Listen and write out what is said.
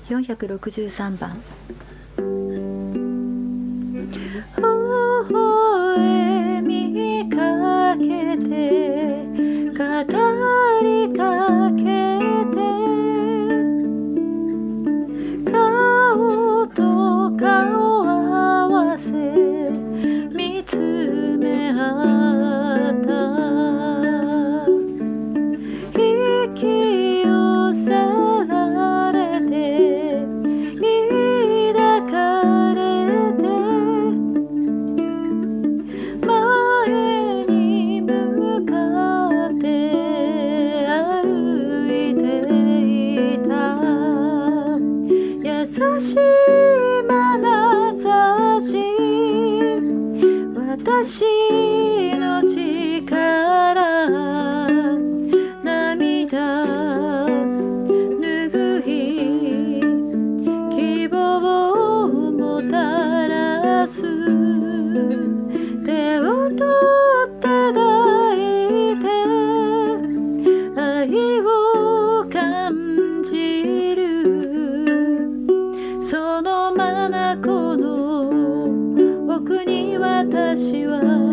463番。 微笑みかけて語りかけて顔と顔合わせ見つめ合った引き寄せられて抱かれて前に向かって歩いていた優しい眼差し私の力涙拭い希望をもたらす手を取って抱いて愛を感じるその眼の奥に私は